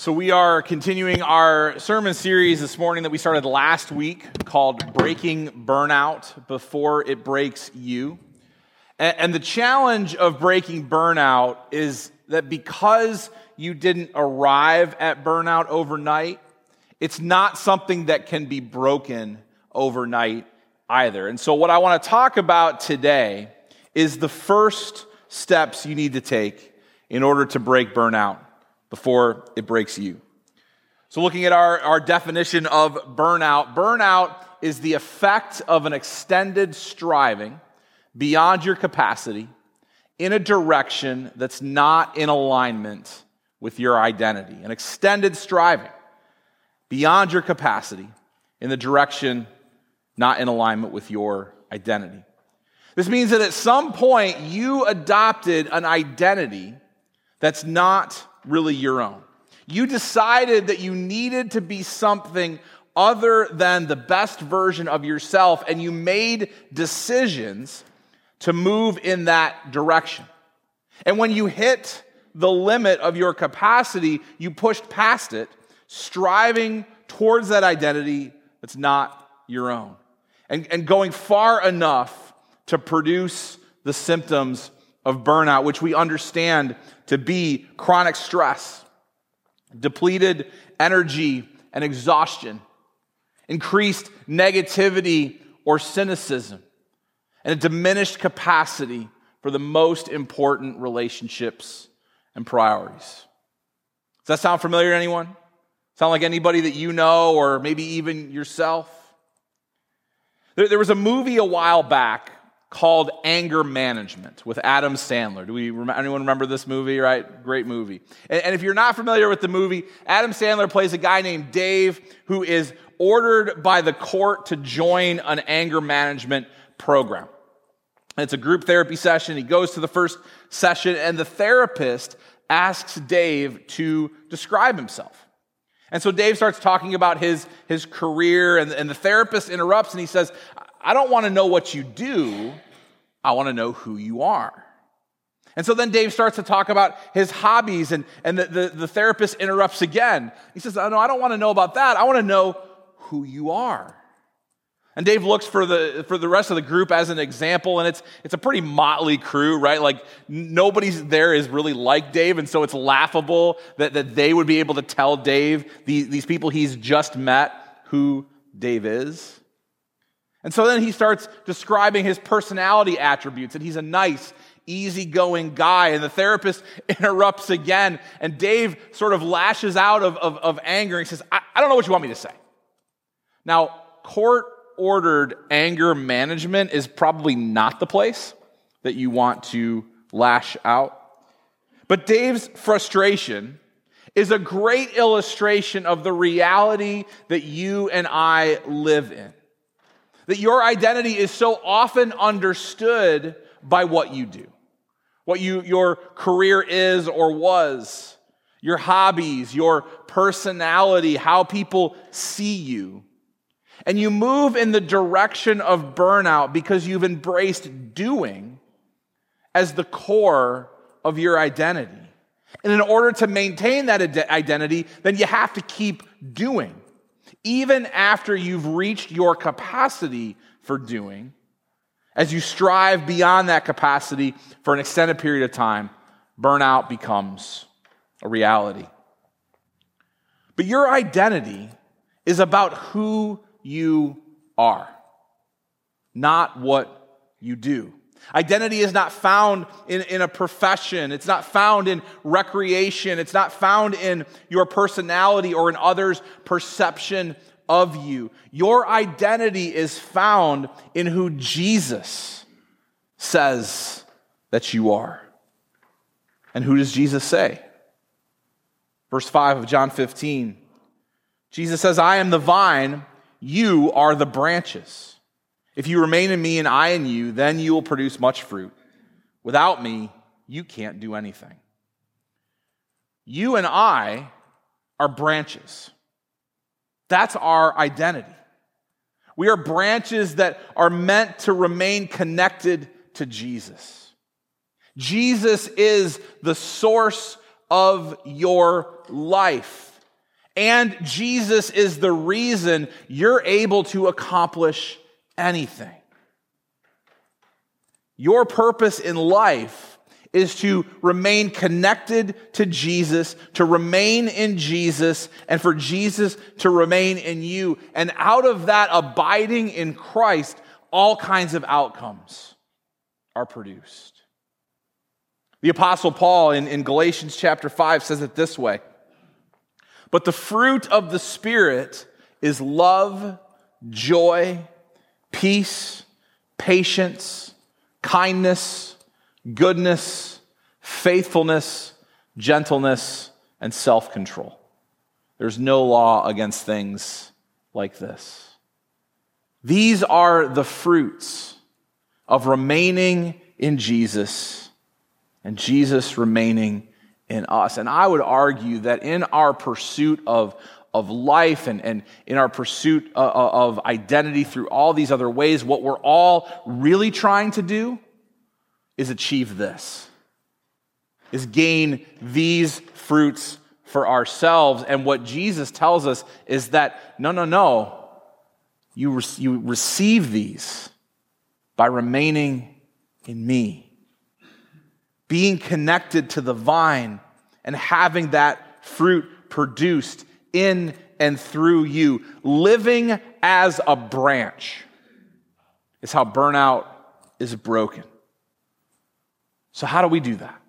So we are continuing our sermon series this morning that we started last week called Breaking Burnout Before It Breaks You. And the challenge of breaking burnout is that because you didn't arrive at burnout overnight, it's not something that can be broken overnight either. And so what I want to talk about today is the first steps you need to take in order to break burnout before it breaks you. So looking at our definition of burnout is the effect of an extended striving beyond your capacity in a direction that's not in alignment with your identity. An extended striving beyond your capacity in the direction not in alignment with your identity. This means that at some point you adopted an identity that's not really your own. You decided that you needed to be something other than the best version of yourself, and you made decisions to move in that direction. And when you hit the limit of your capacity, you pushed past it, striving towards that identity that's not your own, and going far enough to produce the symptoms of burnout, which we understand to be chronic stress, depleted energy and exhaustion, increased negativity or cynicism, and a diminished capacity for the most important relationships and priorities. Does that sound familiar to anyone? Sound like anybody that you know, or maybe even yourself? There was a movie a while back called Anger Management with Adam Sandler. Anyone remember this movie, right? Great movie. And if you're not familiar with the movie, Adam Sandler plays a guy named Dave who is ordered by the court to join an anger management program. It's a group therapy session. He goes to the first session, and the therapist asks Dave to describe himself. And so Dave starts talking about his career, and the therapist interrupts, and he says, I don't want to know what you do, I want to know who you are. And so then Dave starts to talk about his hobbies, and the therapist interrupts again. He says, no, I don't want to know about that, I want to know who you are. And Dave looks for the rest of the group as an example, and it's a pretty motley crew, right? Like nobody there is really like Dave, and so it's laughable that they would be able to tell Dave, these people he's just met, who Dave is. And so then he starts describing his personality attributes, and he's a nice, easygoing guy, and the therapist interrupts again, and Dave sort of lashes out of anger, and he says, I don't know what you want me to say. Now, court-ordered anger management is probably not the place that you want to lash out. But Dave's frustration is a great illustration of the reality that you and I live in. That your identity is so often understood by what you do, what your career is or was, your hobbies, your personality, how people see you. And you move in the direction of burnout because you've embraced doing as the core of your identity. And in order to maintain that identity, then you have to keep doing. Even after you've reached your capacity for doing, as you strive beyond that capacity for an extended period of time, burnout becomes a reality. But your identity is about who you are, not what you do. Identity is not found in a profession. It's not found in recreation. It's not found in your personality or in others' perception of you. Your identity is found in who Jesus says that you are. And who does Jesus say? Verse 5 of John 15. Jesus says, I am the vine, you are the branches. If you remain in me and I in you, then you will produce much fruit. Without me, you can't do anything. You and I are branches. That's our identity. We are branches that are meant to remain connected to Jesus. Jesus is the source of your life. And Jesus is the reason you're able to accomplish anything. Your purpose in life is to remain connected to Jesus, to remain in Jesus, and for Jesus to remain in you. And out of that abiding in Christ, all kinds of outcomes are produced. The Apostle Paul in Galatians chapter 5 says it this way: "But the fruit of the Spirit is love, joy, peace, patience, kindness, goodness, faithfulness, gentleness, and self-control. There's no law against things like this." These are the fruits of remaining in Jesus and Jesus remaining in us. And I would argue that in our pursuit of life and in our pursuit of identity through all these other ways, what we're all really trying to do is achieve this, is gain these fruits for ourselves. And what Jesus tells us is that, no, you receive these by remaining in me, being connected to the vine and having that fruit produced in and through you. Living as a branch is how burnout is broken. So how do we do that?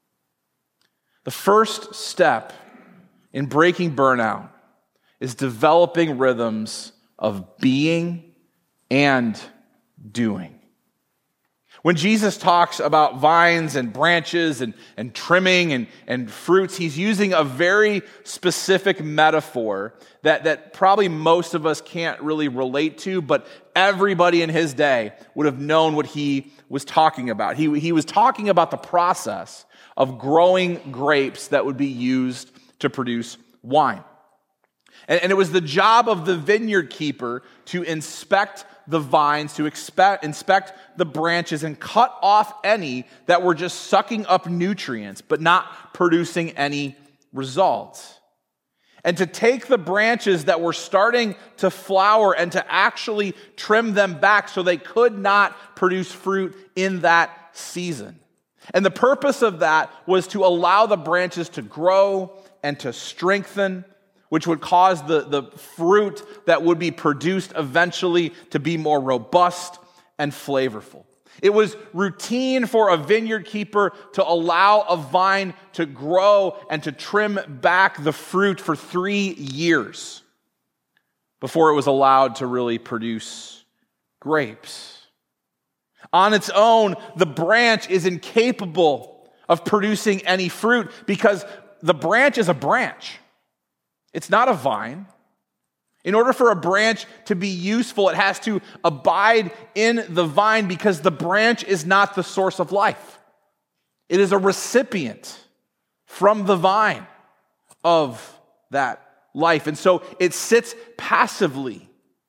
The first step in breaking burnout is developing rhythms of being and doing. When Jesus talks about vines and branches and trimming and fruits, he's using a very specific metaphor that probably most of us can't really relate to, but everybody in his day would have known what he was talking about. He was talking about the process of growing grapes that would be used to produce wine. And it was the job of the vineyard keeper to inspect the vines, to inspect the branches and cut off any that were just sucking up nutrients but not producing any results. And to take the branches that were starting to flower and to actually trim them back so they could not produce fruit in that season. And the purpose of that was to allow the branches to grow and to strengthen, which would cause the fruit that would be produced eventually to be more robust and flavorful. It was routine for a vineyard keeper to allow a vine to grow and to trim back the fruit for 3 years before it was allowed to really produce grapes. On its own, the branch is incapable of producing any fruit because the branch is a branch. It's not a vine. In order for a branch to be useful, it has to abide in the vine because the branch is not the source of life. It is a recipient from the vine of that life. And so it sits passively,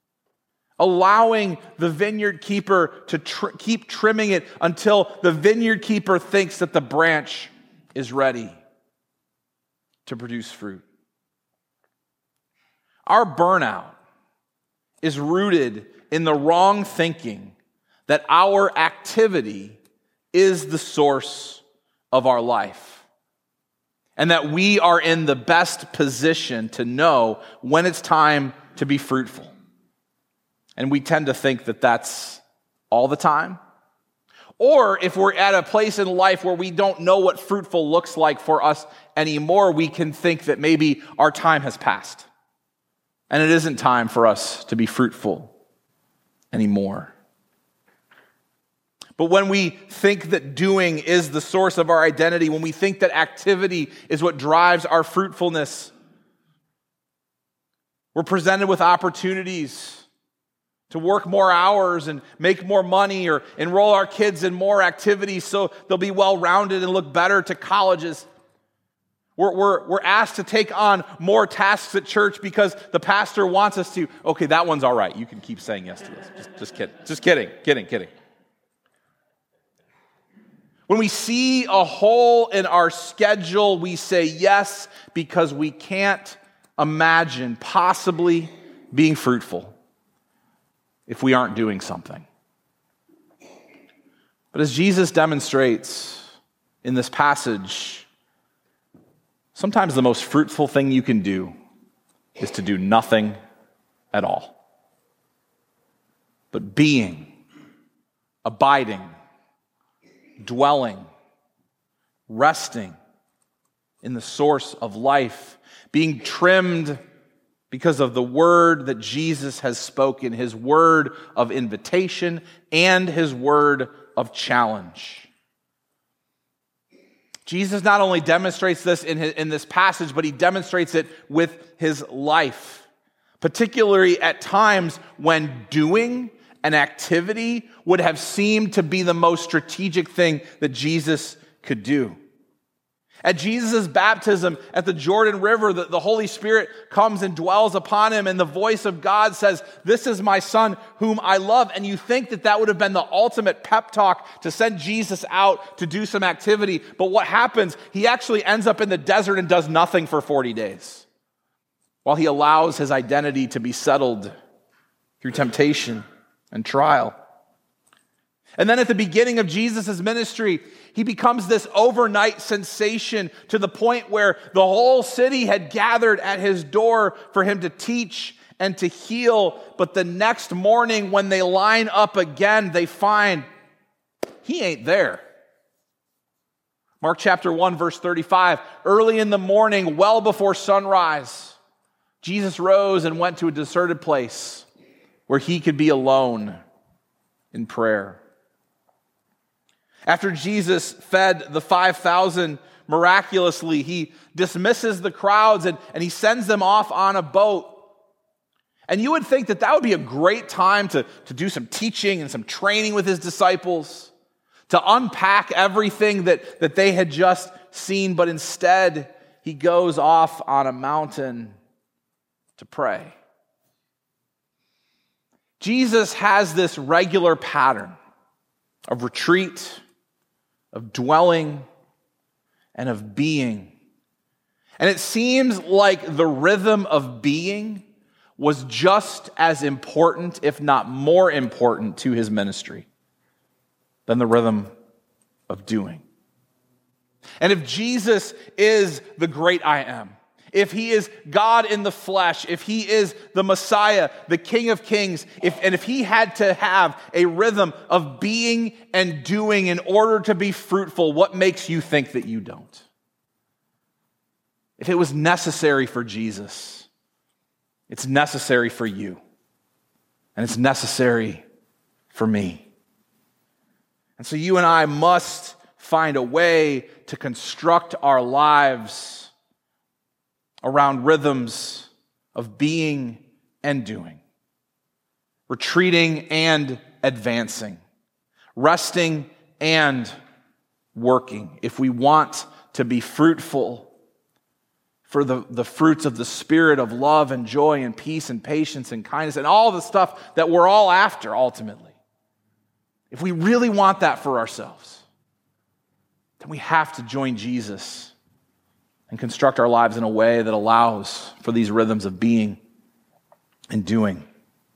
allowing the vineyard keeper to keep trimming it until the vineyard keeper thinks that the branch is ready to produce fruit. Our burnout is rooted in the wrong thinking that our activity is the source of our life, and that we are in the best position to know when it's time to be fruitful. And we tend to think that that's all the time. Or if we're at a place in life where we don't know what fruitful looks like for us anymore, we can think that maybe our time has passed. And it isn't time for us to be fruitful anymore. But when we think that doing is the source of our identity, when we think that activity is what drives our fruitfulness, we're presented with opportunities to work more hours and make more money or enroll our kids in more activities so they'll be well-rounded and look better to colleges. We're asked to take on more tasks at church because the pastor wants us to. Okay, that one's all right. You can keep saying yes to this. Just kidding. When we see a hole in our schedule, we say yes because we can't imagine possibly being fruitful if we aren't doing something. But as Jesus demonstrates in this passage, sometimes the most fruitful thing you can do is to do nothing at all. But being, abiding, dwelling, resting in the source of life, being trimmed because of the word that Jesus has spoken, his word of invitation and his word of challenge. Jesus not only demonstrates this in this passage, but he demonstrates it with his life, particularly at times when doing an activity would have seemed to be the most strategic thing that Jesus could do. At Jesus' baptism at the Jordan River, the Holy Spirit comes and dwells upon him, and the voice of God says, "This is my son whom I love." And you think that that would have been the ultimate pep talk to send Jesus out to do some activity. But what happens? He actually ends up in the desert and does nothing for 40 days while he allows his identity to be settled through temptation and trial. And then at the beginning of Jesus' ministry, he becomes this overnight sensation to the point where the whole city had gathered at his door for him to teach and to heal. But the next morning when they line up again, they find he ain't there. Mark chapter 1, verse 35, early in the morning, well before sunrise, Jesus rose and went to a deserted place where he could be alone in prayer. After Jesus fed the 5,000 miraculously, he dismisses the crowds and he sends them off on a boat. And you would think that that would be a great time to do some teaching and some training with his disciples, to unpack everything that they had just seen, but instead he goes off on a mountain to pray. Jesus has this regular pattern of retreat, of dwelling, and of being. And it seems like the rhythm of being was just as important, if not more important, to his ministry than the rhythm of doing. And if Jesus is the great I am, if he is God in the flesh, if he is the Messiah, the King of Kings, if he had to have a rhythm of being and doing in order to be fruitful, what makes you think that you don't? If it was necessary for Jesus, it's necessary for you, and it's necessary for me. And so you and I must find a way to construct our lives around rhythms of being and doing, retreating and advancing, resting and working, if we want to be fruitful for the fruits of the Spirit of love and joy and peace and patience and kindness and all the stuff that we're all after ultimately. If we really want that for ourselves, then we have to join Jesus and construct our lives in a way that allows for these rhythms of being and doing.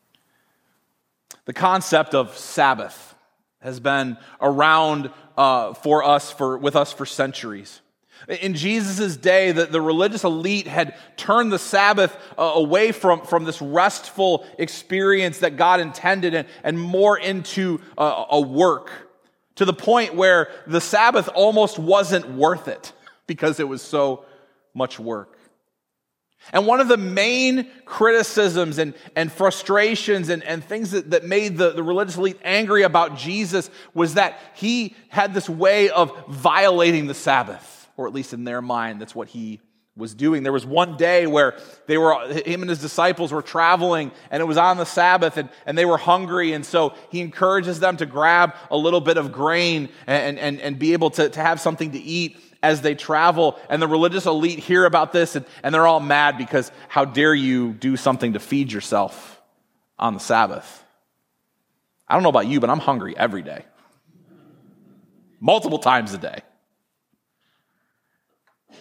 The concept of Sabbath has been around with us for centuries. In Jesus' day, the religious elite had turned the Sabbath away from this restful experience that God intended and more into a work, to the point where the Sabbath almost wasn't worth it because it was so much work. And one of the main criticisms and frustrations and things that made the religious elite angry about Jesus was that he had this way of violating the Sabbath, or at least in their mind, that's what he was doing. There was one day where him and his disciples were traveling, and it was on the Sabbath, and they were hungry, and so he encourages them to grab a little bit of grain and be able to have something to eat as they travel. And the religious elite hear about this, and they're all mad because how dare you do something to feed yourself on the Sabbath? I don't know about you, but I'm hungry every day. Multiple times a day.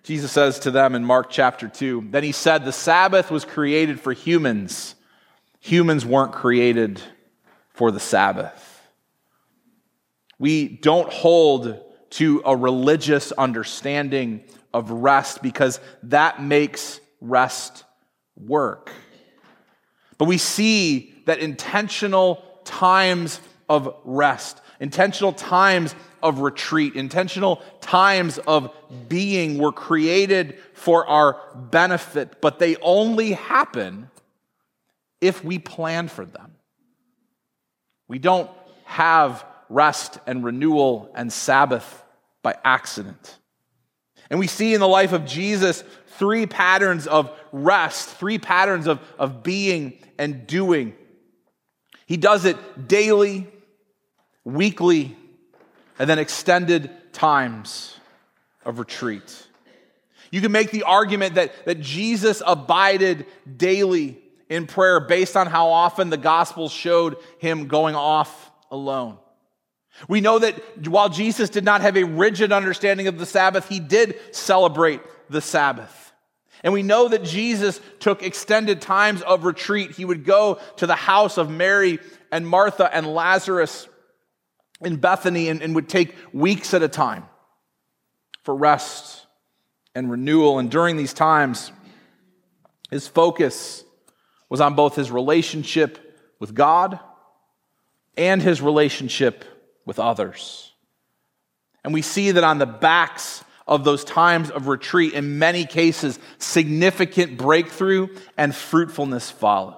Jesus says to them in Mark chapter 2, then he said, the Sabbath was created for humans. Humans weren't created for the Sabbath. We don't hold to a religious understanding of rest because that makes rest work. But we see that intentional times of rest, intentional times of retreat, intentional times of being were created for our benefit, but they only happen if we plan for them. We don't have rest and renewal and Sabbath by accident. And we see in the life of Jesus 3 patterns of rest, 3 patterns of being and doing. He does it daily, weekly, and then extended times of retreat. You can make the argument that Jesus abided daily in prayer based on how often the Gospels showed him going off alone. We know that while Jesus did not have a rigid understanding of the Sabbath, he did celebrate the Sabbath. And we know that Jesus took extended times of retreat. He would go to the house of Mary and Martha and Lazarus in Bethany and would take weeks at a time for rest and renewal. And during these times, his focus was on both his relationship with God and his relationship with others. And we see that on the backs of those times of retreat, in many cases, significant breakthrough and fruitfulness followed.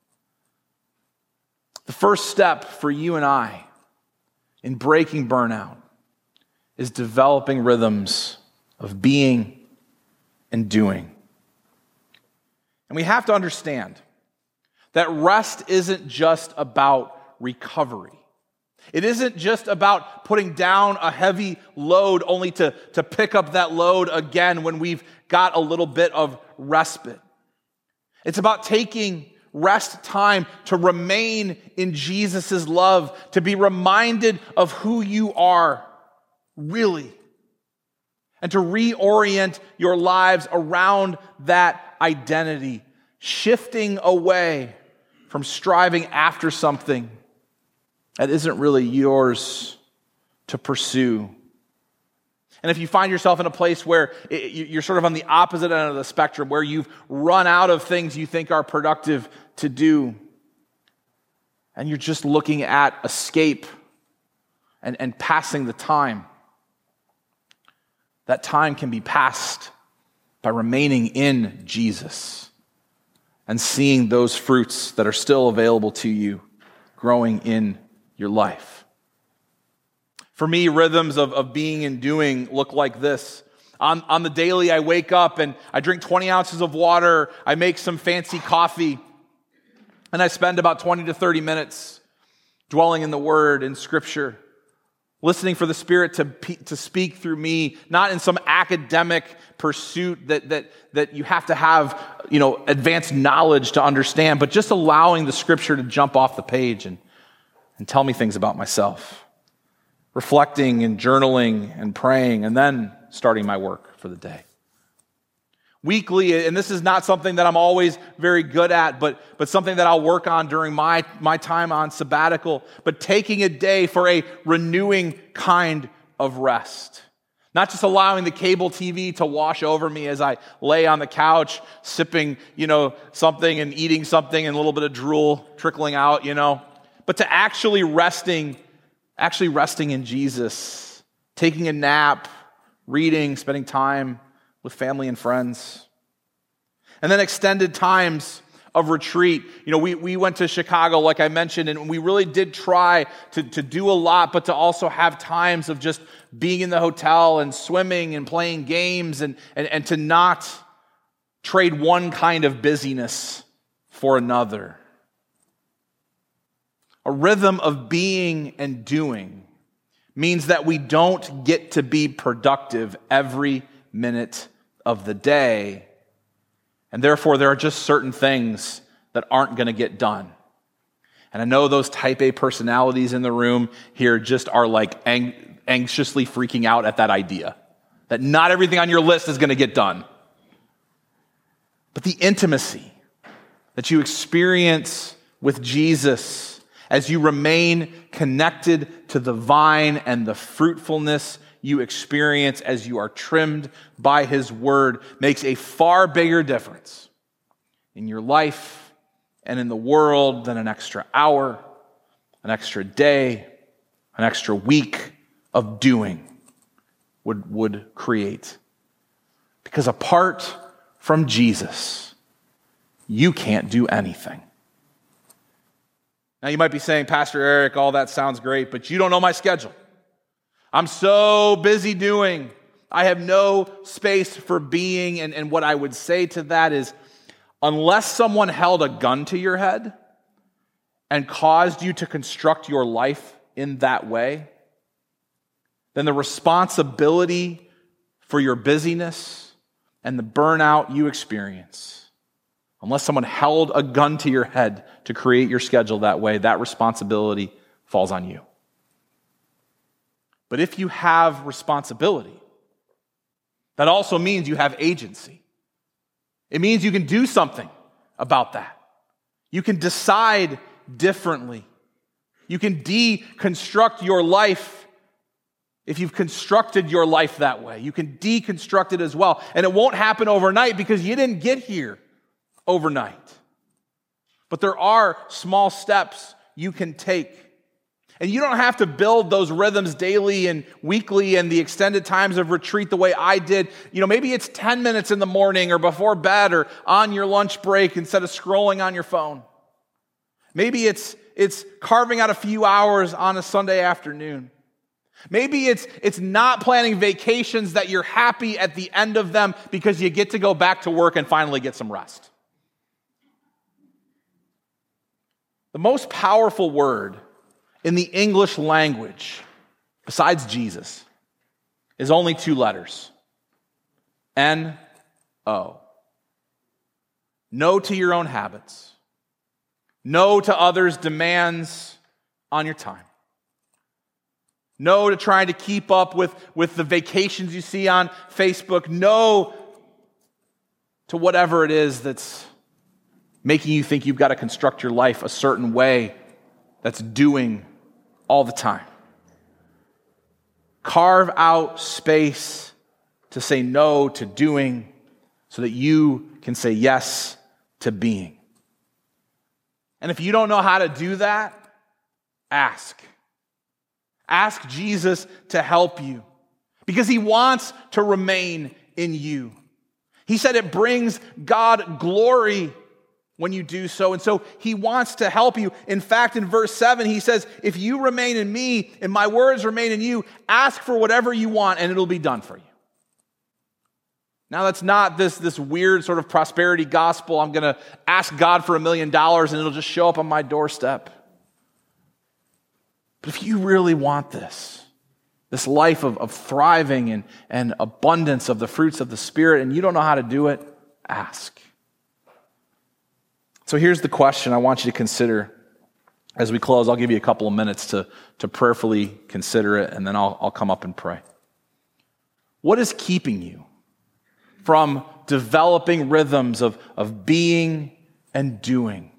The first step for you and I in breaking burnout is developing rhythms of being and doing. And we have to understand that rest isn't just about recovery. It isn't just about putting down a heavy load only to pick up that load again when we've got a little bit of respite. It's about taking rest time to remain in Jesus' love, to be reminded of who you are really, and to reorient your lives around that identity, shifting away from striving after something that isn't really yours to pursue. And if you find yourself in a place where you're sort of on the opposite end of the spectrum, where you've run out of things you think are productive to do, and you're just looking at escape and passing the time, that time can be passed by remaining in Jesus and seeing those fruits that are still available to you growing in your life. For me, rhythms of being and doing look like this. On the daily, I wake up and I drink 20 ounces of water, I make some fancy coffee, and I spend about 20 to 30 minutes dwelling in the Word and Scripture, listening for the Spirit to speak through me, not in some academic pursuit that you have to have, advanced knowledge to understand, but just allowing the Scripture to jump off the page and tell me things about myself. Reflecting and journaling and praying, and then starting my work for the day. Weekly, and this is not something that I'm always very good at, but something that I'll work on during my time on sabbatical, but taking a day for a renewing kind of rest. Not just allowing the cable TV to wash over me as I lay on the couch, sipping, something and eating something and a little bit of drool trickling out, but to actually resting in Jesus, taking a nap, reading, spending time with family and friends. And then extended times of retreat. We went to Chicago, like I mentioned, and we really did try to do a lot, but to also have times of just being in the hotel and swimming and playing games and to not trade one kind of busyness for another. A rhythm of being and doing means that we don't get to be productive every minute of the day. And therefore, there are just certain things that aren't going to get done. And I know those type A personalities in the room here just are like anxiously freaking out at that idea. that not everything on your list is going to get done. But the intimacy that you experience with Jesus as you remain connected to the vine and the fruitfulness you experience as you are trimmed by his word makes a far bigger difference in your life and in the world than an extra hour, an extra day, an extra week of doing would create. Because apart from Jesus, you can't do anything. Now you might be saying, Pastor Eric, all that sounds great, but you don't know my schedule. I'm so busy doing. I have no space for being. And what I would say to that is, unless someone held a gun to your head and caused you to construct your life in that way, then the responsibility for your busyness and the burnout you experience, unless someone held a gun to your head to create your schedule that way, that responsibility falls on you. But if you have responsibility, that also means you have agency. It means you can do something about that. You can decide differently. You can deconstruct your life if you've constructed your life that way. You can deconstruct it as well. And it won't happen overnight because you didn't get here overnight. But there are small steps you can take. And you don't have to build those rhythms daily and weekly and the extended times of retreat the way I did. Maybe it's 10 minutes in the morning or before bed or on your lunch break instead of scrolling on your phone. Maybe it's carving out a few hours on a Sunday afternoon. Maybe it's not planning vacations that you're happy at the end of them because you get to go back to work and finally get some rest. The most powerful word in the English language, besides Jesus, is only 2 letters. N-O. No to your own habits. No to others' demands on your time. No to trying to keep up with the vacations you see on Facebook. No to whatever it is that's making you think you've got to construct your life a certain way that's doing all the time. Carve out space to say no to doing so that you can say yes to being. And if you don't know how to do that, ask. Ask Jesus to help you because he wants to remain in you. He said it brings God glory when you do so, and so he wants to help you. In fact, in verse 7, he says, if you remain in me and my words remain in you, ask for whatever you want and it'll be done for you. Now, that's not this weird sort of prosperity gospel. I'm going to ask God for $1 million and it'll just show up on my doorstep. But if you really want this life of thriving and abundance of the fruits of the Spirit, and you don't know how to do it, ask. So here's the question I want you to consider as we close. I'll give you a couple of minutes to prayerfully consider it, and then I'll come up and pray. What is keeping you from developing rhythms of being and doing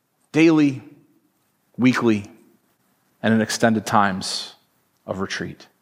daily, weekly, and in extended times of retreat?